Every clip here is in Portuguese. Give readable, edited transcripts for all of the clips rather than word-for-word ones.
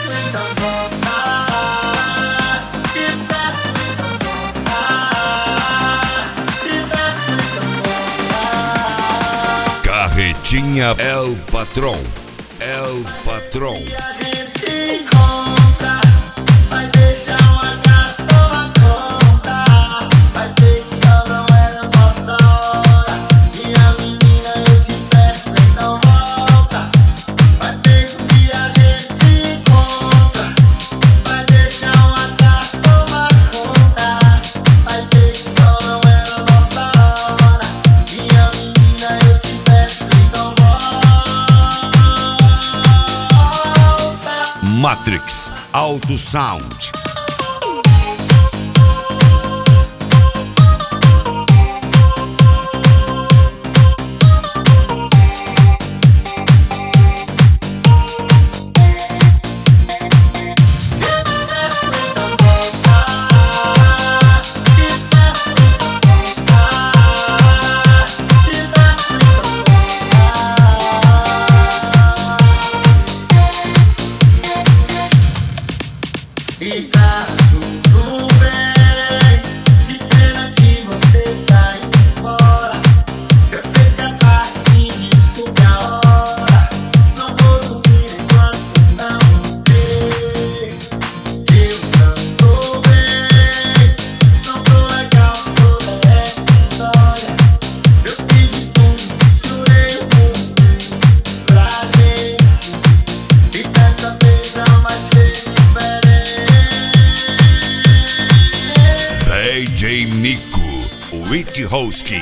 Carretinha El Patrón. El Patrón. Matrix Auto Sound. E tá tudo bem, que pena que você tá indo embora. Eu sei que a tarde desculpe a hora. Não vou dormir enquanto não sei. Eu não tô bem, não tô legal toda essa história. Eu fiz tudo, jurei o mundo pra gente. E dessa vez não vai ser diferente. DJ Nico Witchowski.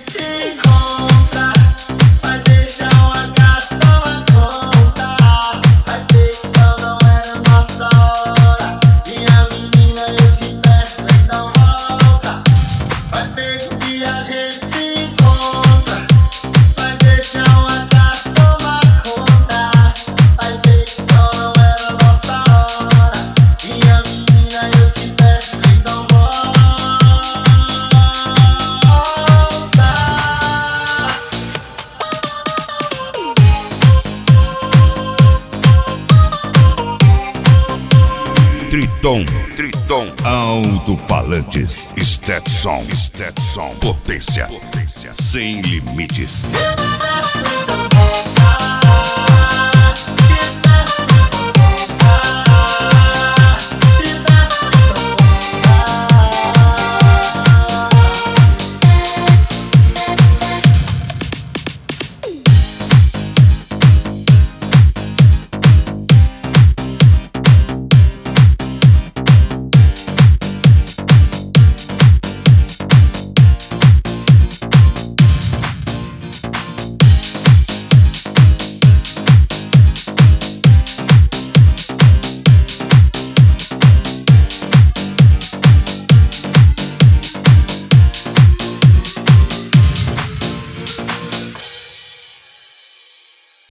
Triton Alto-Falantes. Stetson. Potência sem limites.